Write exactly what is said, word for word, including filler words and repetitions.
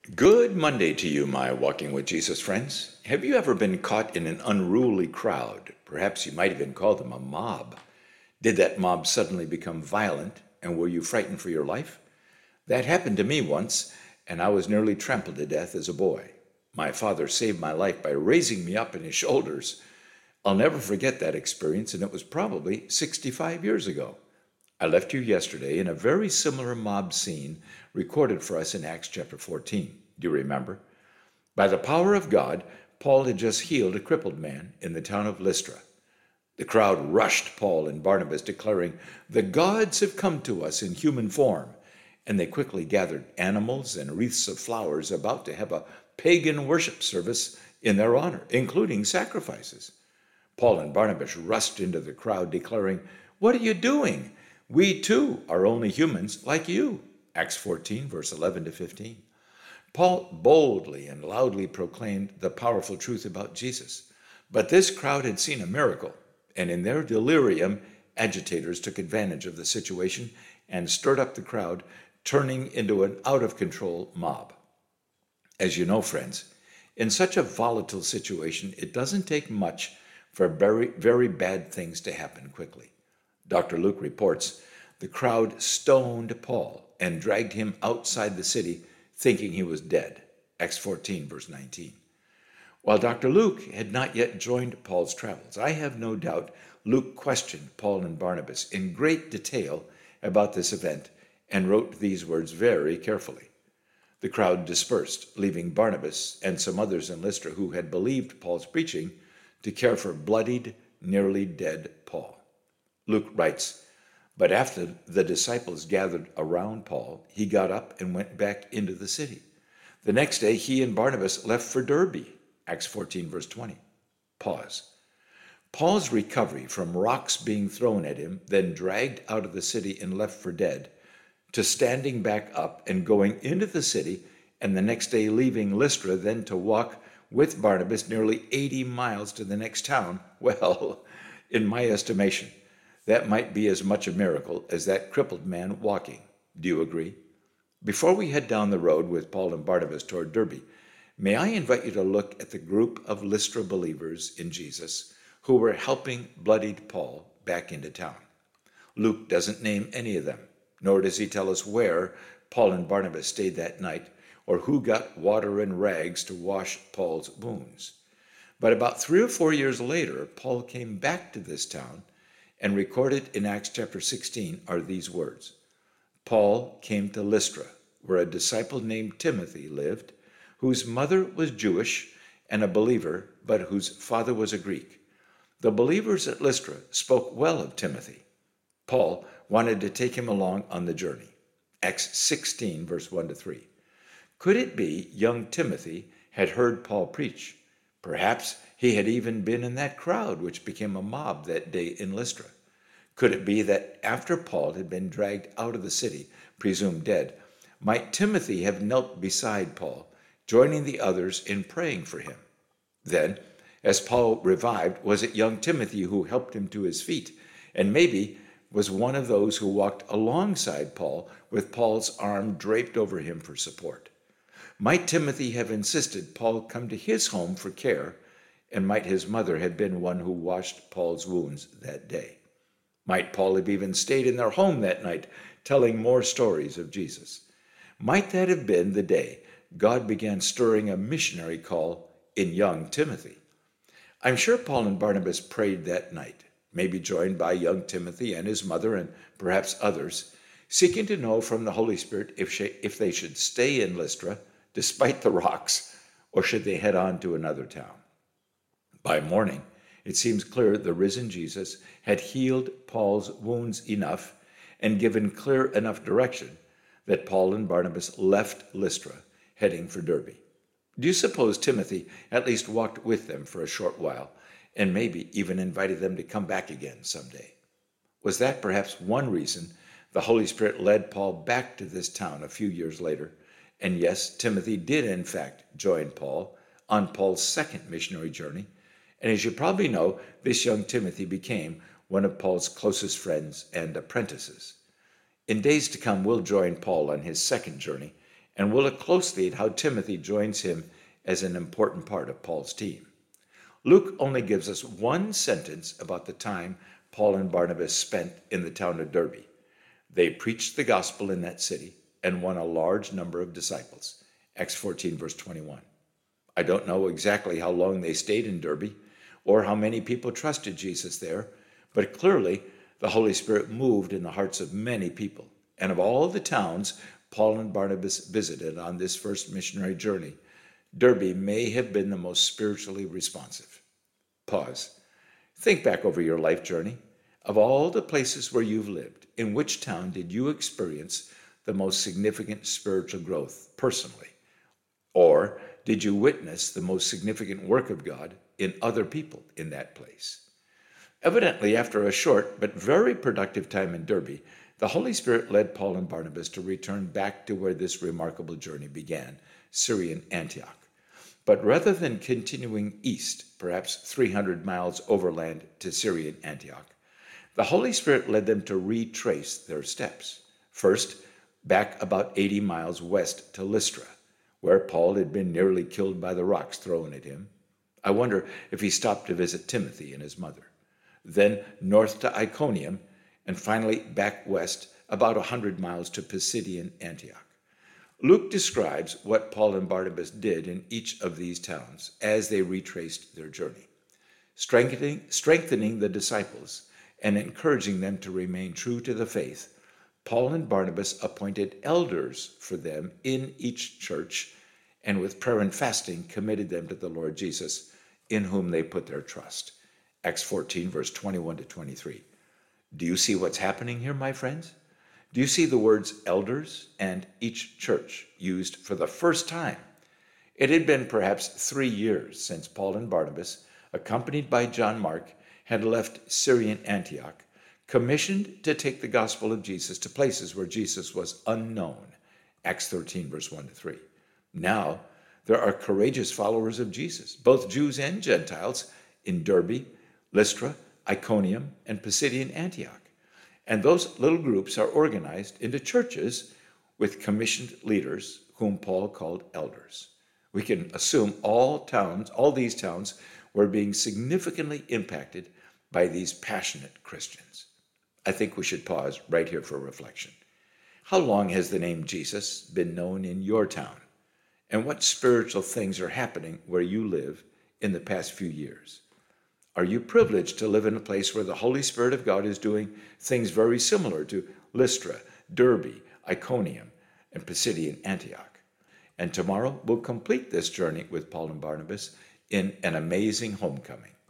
Good Monday to you, my Walking with Jesus friends. Have you ever been caught in an unruly crowd? Perhaps you might even call them a mob. Did that mob suddenly become violent, and were you frightened for your life? That happened to me once, and I was nearly trampled to death as a boy. My father saved my life by raising me up in his shoulders. I'll never forget that experience, and it was probably sixty-five years ago. I left you yesterday in a very similar mob scene recorded for us in Acts chapter fourteen. Do you remember? By the power of God, Paul had just healed a crippled man in the town of Lystra. The crowd rushed Paul and Barnabas, declaring, "The gods have come to us in human form." And they quickly gathered animals and wreaths of flowers, about to have a pagan worship service in their honor, including sacrifices. Paul and Barnabas rushed into the crowd, declaring, "What are you doing? We too are only humans like you." Acts fourteen, verse eleven to fifteen. Paul boldly and loudly proclaimed the powerful truth about Jesus. But this crowd had seen a miracle, and in their delirium, agitators took advantage of the situation and stirred up the crowd, turning into an out-of-control mob. As you know, friends, in such a volatile situation, it doesn't take much for very, very bad things to happen quickly. Doctor Luke reports, the crowd stoned Paul and dragged him outside the city, thinking he was dead. Acts fourteen, verse nineteen. While Doctor Luke had not yet joined Paul's travels, I have no doubt Luke questioned Paul and Barnabas in great detail about this event and wrote these words very carefully. The crowd dispersed, leaving Barnabas and some others in Lystra who had believed Paul's preaching to care for bloodied, nearly dead Paul. Luke writes, "But after the disciples gathered around Paul, he got up and went back into the city. The next day, he and Barnabas left for Derbe." Acts fourteen, verse twenty. Pause. Paul's recovery from rocks being thrown at him, then dragged out of the city and left for dead, to standing back up and going into the city, and the next day leaving Lystra, then to walk with Barnabas nearly eighty miles to the next town. Well, in my estimation, that might be as much a miracle as that crippled man walking. Do you agree? Before we head down the road with Paul and Barnabas toward Derbe, may I invite you to look at the group of Lystra believers in Jesus who were helping bloodied Paul back into town. Luke doesn't name any of them, nor does he tell us where Paul and Barnabas stayed that night or who got water and rags to wash Paul's wounds. But about three or four years later, Paul came back to this town, and recorded in Acts chapter sixteen are these words. Paul came to Lystra, where a disciple named Timothy lived, whose mother was Jewish and a believer, but whose father was a Greek. The believers at Lystra spoke well of Timothy. Paul wanted to take him along on the journey. Acts sixteen, verse one to three. Could it be young Timothy had heard Paul preach? Perhaps he had even been in that crowd which became a mob that day in Lystra. Could it be that after Paul had been dragged out of the city, presumed dead, might Timothy have knelt beside Paul, joining the others in praying for him? Then, as Paul revived, was it young Timothy who helped him to his feet, and maybe was one of those who walked alongside Paul with Paul's arm draped over him for support? Might Timothy have insisted Paul come to his home for care, and might his mother have been one who washed Paul's wounds that day? Might Paul have even stayed in their home that night, telling more stories of Jesus? Might that have been the day God began stirring a missionary call in young Timothy? I'm sure Paul and Barnabas prayed that night, maybe joined by young Timothy and his mother and perhaps others, seeking to know from the Holy Spirit if, she, if they should stay in Lystra, despite the rocks, or should they head on to another town. By morning, it seems clear the risen Jesus had healed Paul's wounds enough and given clear enough direction that Paul and Barnabas left Lystra, heading for Derbe. Do you suppose Timothy at least walked with them for a short while and maybe even invited them to come back again someday? Was that perhaps one reason the Holy Spirit led Paul back to this town a few years later? And yes, Timothy did in fact join Paul on Paul's second missionary journey. And as you probably know, this young Timothy became one of Paul's closest friends and apprentices. In days to come, we'll join Paul on his second journey And we'll look closely at how Timothy joins him as an important part of Paul's team. Luke only gives us one sentence about the time Paul and Barnabas spent in the town of Derbe. They preached the gospel in that city and won a large number of disciples. Acts fourteen, verse twenty-one. I don't know exactly how long they stayed in Derbe or how many people trusted Jesus there, but clearly the Holy Spirit moved in the hearts of many people. And of all the towns Paul and Barnabas visited on this first missionary journey, Derbe may have been the most spiritually responsive. Pause. Think back over your life journey. Of all the places where you've lived, in which town did you experience the most significant spiritual growth personally? Or did you witness the most significant work of God in other people in that place? Evidently, after a short but very productive time in Derbe, the Holy Spirit led Paul and Barnabas to return back to where this remarkable journey began, Syrian Antioch. But rather than continuing east, perhaps three hundred miles overland to Syrian Antioch, the Holy Spirit led them to retrace their steps. First, back about eighty miles west to Lystra, where Paul had been nearly killed by the rocks thrown at him. I wonder if he stopped to visit Timothy and his mother. Then north to Iconium, and finally back west about a hundred miles to Pisidian Antioch. Luke describes what Paul and Barnabas did in each of these towns as they retraced their journey, strengthening, strengthening the disciples and encouraging them to remain true to the faith. Paul and Barnabas appointed elders for them in each church, and with prayer and fasting committed them to the Lord Jesus, in whom they put their trust. Acts fourteen, verse twenty-one to twenty-three. Do you see what's happening here, my friends? Do you see the words elders and each church used for the first time? It had been perhaps three years since Paul and Barnabas, accompanied by John Mark, had left Syrian Antioch, commissioned to take the gospel of Jesus to places where Jesus was unknown. Acts thirteen, verse one to three. Now, there are courageous followers of Jesus, both Jews and Gentiles, in Derbe, Lystra, Iconium, and Pisidian Antioch. And those little groups are organized into churches with commissioned leaders whom Paul called elders. We can assume all towns, all these towns were being significantly impacted by these passionate Christians. I think we should pause right here for reflection. How long has the name Jesus been known in your town? And what spiritual things are happening where you live in the past few years? Are you privileged to live in a place where the Holy Spirit of God is doing things very similar to Lystra, Derbe, Iconium, and Pisidian Antioch? And tomorrow we'll complete this journey with Paul and Barnabas in an amazing homecoming.